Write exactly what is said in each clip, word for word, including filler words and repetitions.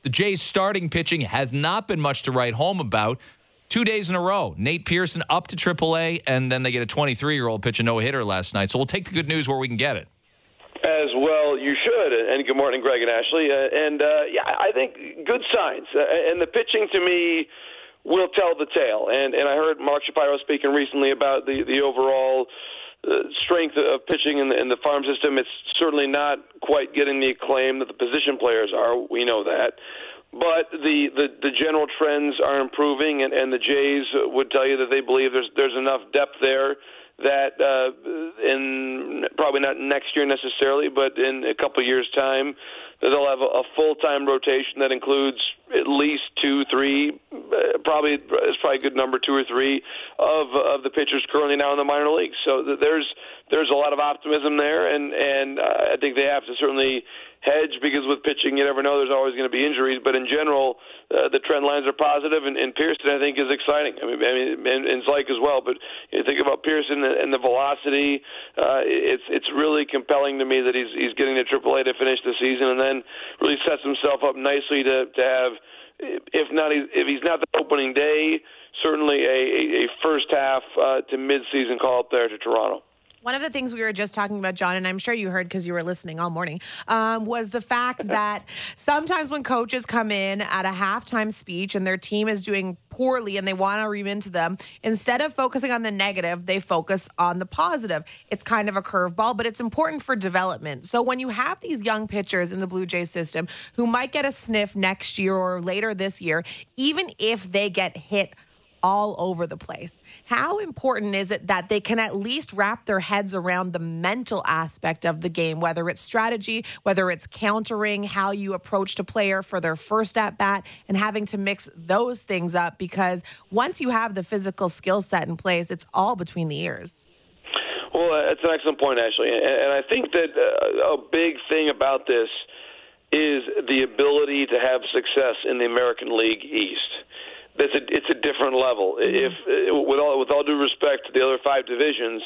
the Jays starting pitching has not been much to write home about. Two days in a row, Nate Pearson up to triple A, and then they get a twenty-three-year-old pitch a no-hitter last night. So we'll take the good news where we can get it. As well, you should. And good morning, Greg and Ashley. Uh, and, uh, yeah, I think good signs. Uh, and the pitching, to me, will tell the tale. And and I heard Mark Shapiro speaking recently about the, the overall uh, strength of pitching in the, in the farm system. It's certainly not quite getting the acclaim that the position players are. We know that. But the, the, the general trends are improving, and, and the Jays would tell you that they believe there's there's enough depth there that uh, in probably not next year necessarily, but in a couple of years' time, that they'll have a, a full-time rotation that includes at least two, three, uh, probably it's probably a good number, two or three of of the pitchers currently now in the minor leagues. So there's there's a lot of optimism there, and and uh, I think they have to certainly hedge, because with pitching you never know, there's always going to be injuries. But in general, uh, the trend lines are positive, and, and Pearson I think is exciting. I mean, I mean, and, and Zike as well. But you think about Pearson and the velocity. Uh, it's it's really compelling to me that he's he's getting to triple A to finish the season, and then really sets himself up nicely to to have, if not if he's not the opening day, certainly a, a first half uh, to mid-season call up there to Toronto. One of the things we were just talking about, John, and I'm sure you heard because you were listening all morning, um, was the fact that sometimes when coaches come in at a halftime speech and their team is doing poorly and they want to ream into them, instead of focusing on the negative, they focus on the positive. It's kind of a curveball, but it's important for development. So when you have these young pitchers in the Blue Jays system who might get a sniff next year or later this year, even if they get hit all over the place, how important is it that they can at least wrap their heads around the mental aspect of the game, whether it's strategy, whether it's countering, how you approached a player for their first at bat, and having to mix those things up, because once you have the physical skill set in place, it's all between the ears. Well, that's an excellent point, Ashley. And I think that uh, a big thing about this is the ability to have success in the American League East. It's a, it's a different level. If, with all with all due respect to the other five divisions,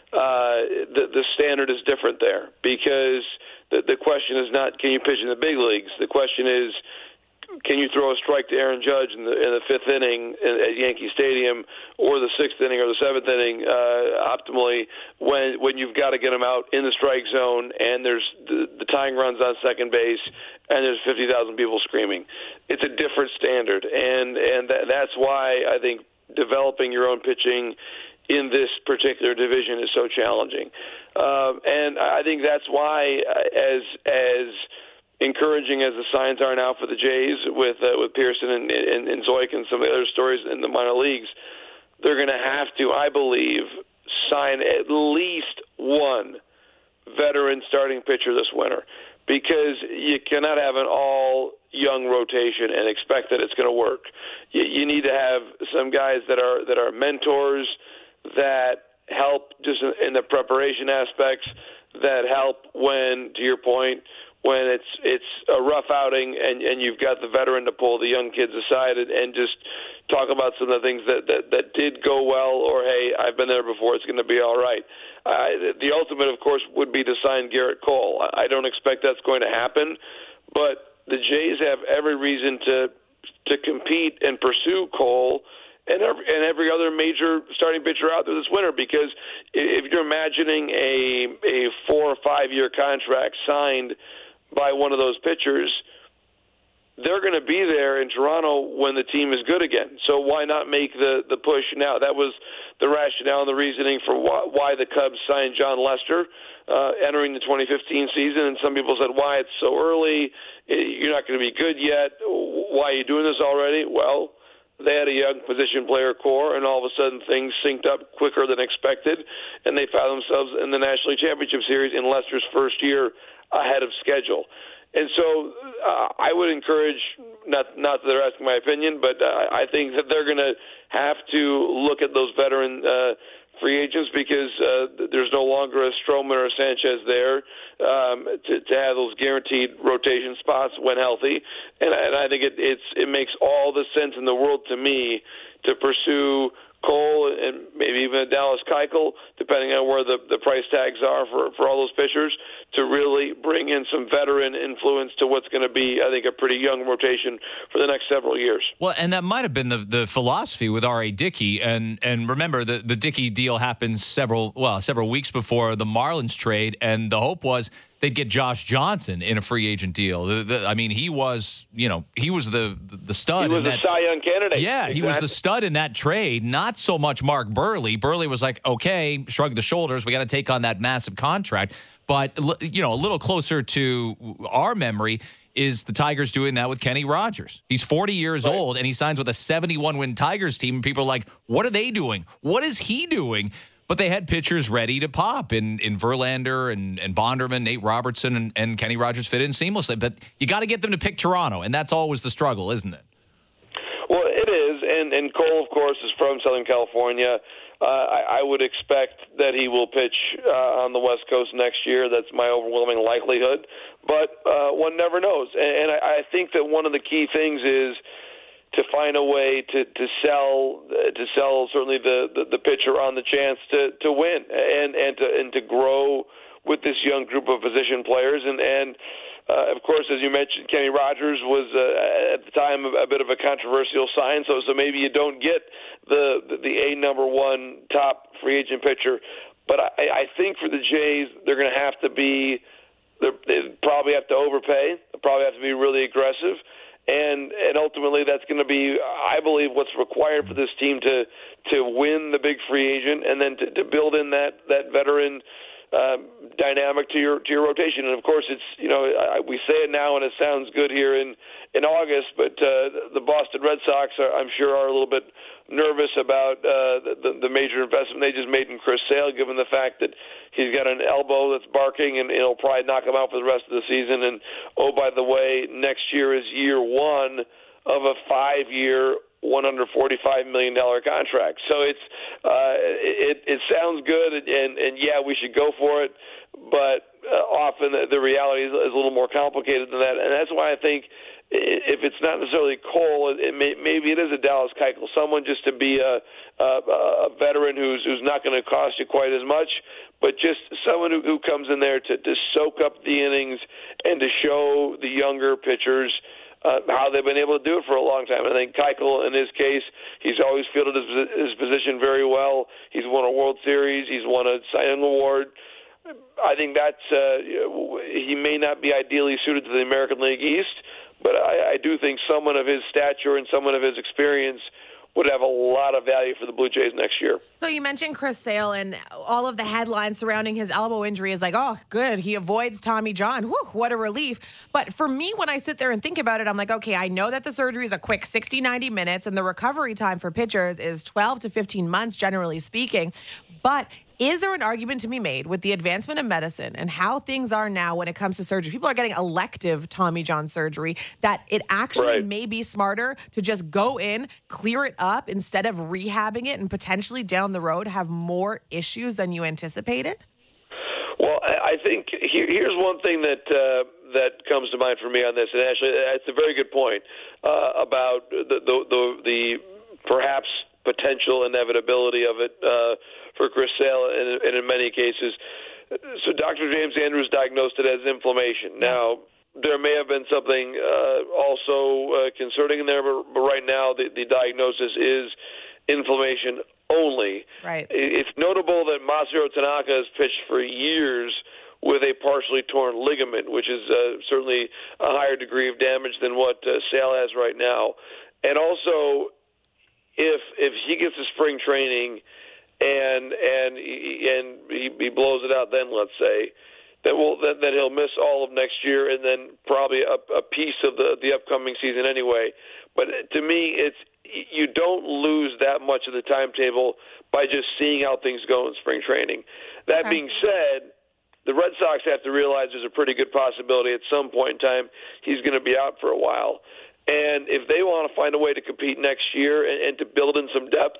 uh, the the standard is different there, because the the question is not can you pitch in the big leagues. The question is, can you throw a strike to Aaron Judge in the, in the fifth inning at Yankee Stadium, or the sixth inning or the seventh inning uh, optimally, when when you've got to get him out in the strike zone and there's the, the tying runs on second base and there's fifty thousand people screaming. It's a different standard, and and th- that's why I think developing your own pitching in this particular division is so challenging. Um, and I think that's why, as as encouraging as the signs are now for the Jays with uh, with Pearson and, and, and Zoik and some of the other stories in the minor leagues, they're going to have to, I believe, sign at least one veteran starting pitcher this winter, because you cannot have an all-young rotation and expect that it's going to work. You, you need to have some guys that are that are mentors, that help just in the preparation aspects, that help when, to your point, when it's it's a rough outing and, and you've got the veteran to pull the young kids aside and, and just talk about some of the things that, that, that did go well, or, hey, I've been there before, it's going to be all right. Uh, the ultimate, of course, would be to sign Garrett Cole. I don't expect that's going to happen, but the Jays have every reason to to compete and pursue Cole and every, and every other major starting pitcher out there this winter, because if you're imagining a, a four- or five-year contract signed by one of those pitchers, they're going to be there in Toronto when the team is good again. So why not make the, the push now? That was the rationale and the reasoning for why, why the Cubs signed John Lester uh, entering the twenty fifteen season. And some people said, why it's so early? You're not going to be good yet. Why are you doing this already? Well, they had a young position player core, and all of a sudden things synced up quicker than expected, and they found themselves in the National League Championship Series in Lester's first year ahead of schedule. And so uh, I would encourage, not not that they're asking my opinion, but uh, I think that they're going to have to look at those veteran uh, free agents, because uh, there's no longer a Stroman or a Sanchez there um, to, to have those guaranteed rotation spots when healthy. And, and I think it, it's, it makes all the sense in the world to me to pursue Cole and maybe even a Dallas Keuchel, depending on where the, the price tags are for, for all those pitchers, to really bring in some veteran influence to what's going to be, I think, a pretty young rotation for the next several years. Well, and that might have been the, the philosophy with R A. Dickey. And and remember, the, the Dickey deal happened several, well, several weeks before the Marlins trade, and the hope was they'd get Josh Johnson in a free agent deal. The, the, I mean, he was, you know, he was the the stud. He was in the that, Cy Young candidate. Yeah, exactly. he was the stud in that trade. Not so much Mark Burley. Burley was like, okay, shrug the shoulders. We got to take on that massive contract. But, you know, a little closer to our memory is the Tigers doing that with Kenny Rogers. He's forty years right. old, and he signs with a seventy-one win Tigers team. And people are like, what are they doing? What is he doing? But they had pitchers ready to pop in, in Verlander and, and Bonderman, Nate Robertson, and, and Kenny Rogers fit in seamlessly. But you got to get them to pick Toronto, and that's always the struggle, isn't it? Well, it is, and, and Cole, of course, is from Southern California. Uh, I, I would expect that he will pitch uh, on the West Coast next year. That's my overwhelming likelihood. But uh, one never knows. And, and I, I think that one of the key things is to find a way to, to sell uh, to sell certainly the, the, the pitcher on the chance to, to win and, and to and to grow with this young group of position players. And, and uh, of course, as you mentioned, Kenny Rogers was uh, at the time a, a bit of a controversial sign. So so maybe you don't get the the, the A number one top free agent pitcher. But I, I think for the Jays, they're going to have to be they probably have to overpay. They probably have to be really aggressive. And and ultimately, that's going to be, I believe, what's required for this team to to win the big free agent, and then to, to build in that that veteran uh, dynamic to your to your rotation. And of course, it's you know I, we say it now, and it sounds good here in in August, but uh, the Boston Red Sox, are, I'm sure, are a little bit nervous about uh, the, the major investment they just made in Chris Sale, given the fact that he's got an elbow that's barking, and it'll probably knock him out for the rest of the season. And, oh, by the way, next year is year one of a five-year, one hundred forty-five million dollars contract. So it's uh, it, it sounds good, and, and, yeah, we should go for it, but uh, often the, the reality is, is a little more complicated than that. And that's why I think if it's not necessarily Cole, it may, maybe it is a Dallas Keuchel, someone just to be a, a, a veteran who's who's not going to cost you quite as much, but just someone who, who comes in there to, to soak up the innings and to show the younger pitchers uh, how they've been able to do it for a long time. I think Keuchel, in his case, he's always fielded his, his position very well. He's won a World Series. He's won a Cy Young Award. I think that's uh, he may not be ideally suited to the American League East, but I, I do think someone of his stature and someone of his experience would have a lot of value for the Blue Jays next year. So you mentioned Chris Sale, and all of the headlines surrounding his elbow injury is like, oh, good, he avoids Tommy John. Whew, what a relief. But for me, when I sit there and think about it, I'm like, okay, I know that the surgery is a quick sixty, ninety minutes, and the recovery time for pitchers is twelve to fifteen months, generally speaking. But is there an argument to be made with the advancement of medicine and how things are now when it comes to surgery? People are getting elective Tommy John surgery, that it actually right. may be smarter to just go in, clear it up, instead of rehabbing it and potentially down the road have more issues than you anticipated? Well, I think here, here's one thing that uh, that comes to mind for me on this, and actually it's a very good point uh, about the, the, the, the perhaps potential inevitability of it uh, for Chris Sale, and, and in many cases. So Doctor James Andrews diagnosed it as inflammation. Now, there may have been something uh, also uh, concerning in there, but, but right now the, the diagnosis is inflammation only. Right. It's notable that Masahiro Tanaka has pitched for years with a partially torn ligament, which is uh, certainly a higher degree of damage than what uh, Sale has right now. And also, if if he gets to spring training and and and he, he blows it out, then let's say that will that, that he'll miss all of next year and then probably a, a piece of the the upcoming season anyway. But to me, it's you don't lose that much of the timetable by just seeing how things go in spring training. That okay. being said, the Red Sox have to realize there's a pretty good possibility at some point in time he's going to be out for a while. And if they want to find a way to compete next year and, and to build in some depth,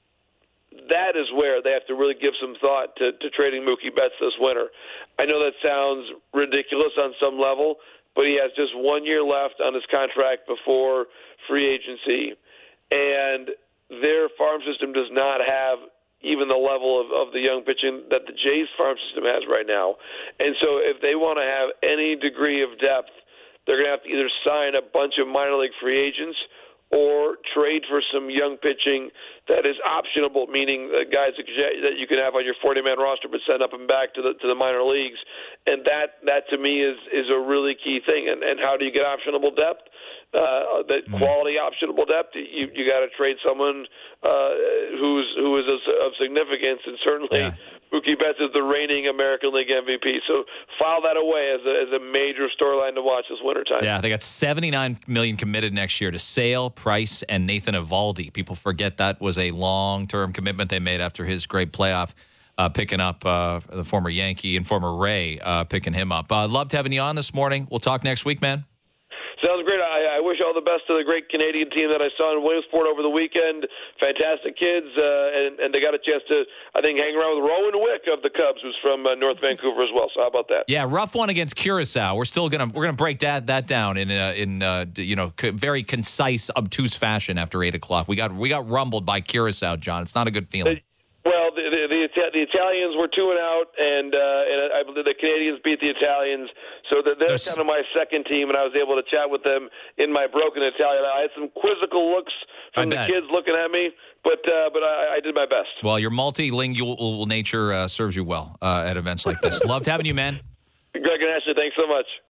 that is where they have to really give some thought to, to trading Mookie Betts this winter. I know that sounds ridiculous on some level, but he has just one year left on his contract before free agency. And their farm system does not have even the level of, of the young pitching that the Jays farm system has right now. And so if they want to have any degree of depth, they're going to have to either sign a bunch of minor league free agents or trade for some young pitching that is optionable, meaning uh, guys that you can have on your forty-man roster but send up and back to the to the minor leagues. And that, that to me, is, is a really key thing. And, and how do you get optionable depth? Uh, that quality optionable depth, you you got to trade someone uh, who's who is of, of significance, and certainly yeah. Mookie Betts is the reigning American League M V P. So file that away as a, as a major storyline to watch this wintertime. Yeah, they got seventy-nine million dollars committed next year to Sale, Price, and Nathan Eovaldi. People forget that was a long-term commitment they made after his great playoff. Uh, picking up uh, the former Yankee and former Ray, uh, picking him up. Uh, loved having you on this morning. We'll talk next week, man. Sounds great. I, I wish all the best to the great Canadian team that I saw in Williamsport over the weekend. Fantastic kids, uh, and, and they got a chance to, I think, hang around with Rowan Wick of the Cubs, who's from uh, North Vancouver as well. So how about that? Yeah, rough one against Curacao. We're still gonna we're gonna break that that down in uh, in uh, you know c- very concise, obtuse fashion after eight o'clock. We got we got rumbled by Curacao, John. It's not a good feeling. Well, the, the, the, the Italians were two and out, and uh, and I believe the Canadians beat the Italians. So they're, they're kind of my second team, and I was able to chat with them in my broken Italian. I had some quizzical looks from the kids looking at me, but uh, but I, I did my best. Well, your multilingual nature uh, serves you well uh, at events like this. Loved having you, man. Greg and Ashley, thanks so much.